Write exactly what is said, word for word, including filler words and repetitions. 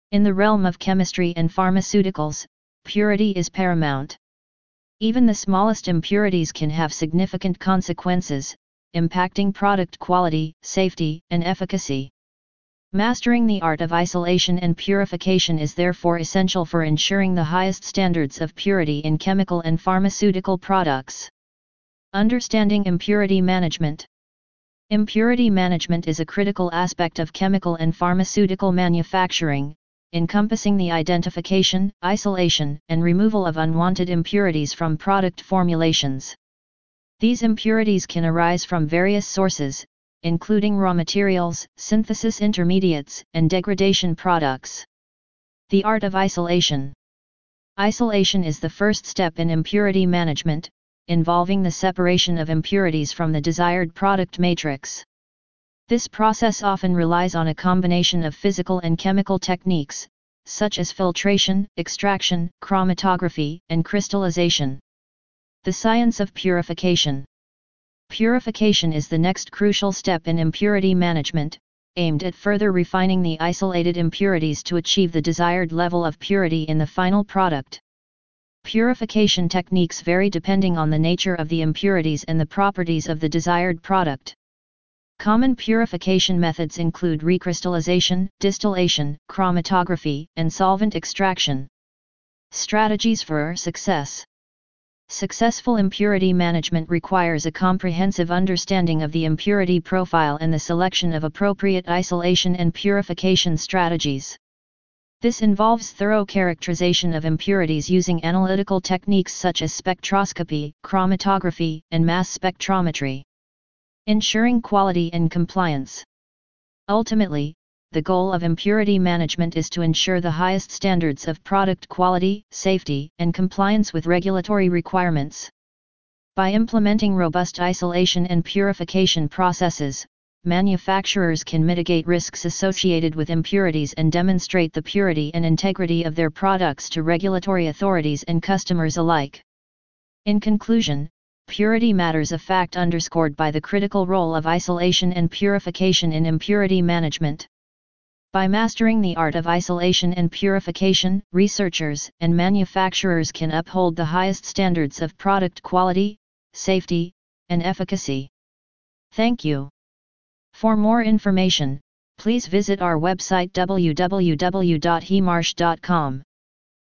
In the realm of chemistry and pharmaceuticals, purity is paramount. Even the smallest impurities can have significant consequences, impacting product quality, safety, and efficacy. Mastering the art of isolation and purification is therefore essential for ensuring the highest standards of purity in chemical and pharmaceutical products. Understanding impurity management. Impurity management is a critical aspect of chemical and pharmaceutical manufacturing, encompassing the identification, isolation, and removal of unwanted impurities from product formulations. These impurities can arise from various sources, including raw materials, synthesis intermediates, and degradation products. The art of isolation. Isolation is the first step in impurity management, involving the separation of impurities from the desired product matrix. This process often relies on a combination of physical and chemical techniques, such as filtration, extraction, chromatography, and crystallization. The science of purification. Purification is the next crucial step in impurity management, aimed at further refining the isolated impurities to achieve the desired level of purity in the final product. Purification techniques vary depending on the nature of the impurities and the properties of the desired product. Common purification methods include recrystallization, distillation, chromatography, and solvent extraction. Strategies for success. Successful impurity management requires a comprehensive understanding of the impurity profile and the selection of appropriate isolation and purification strategies. This involves thorough characterization of impurities using analytical techniques such as spectroscopy, chromatography, and mass spectrometry. Ensuring quality and compliance. Ultimately, the goal of impurity management is to ensure the highest standards of product quality, safety, and compliance with regulatory requirements. By implementing robust isolation and purification processes, manufacturers can mitigate risks associated with impurities and demonstrate the purity and integrity of their products to regulatory authorities and customers alike. In conclusion, purity matters a fact underscored by the critical role of isolation and purification in impurity management. By mastering the art of isolation and purification, researchers and manufacturers can uphold the highest standards of product quality, safety, and efficacy. Thank you. For more information, please visit our website w w w dot he marsh dot com.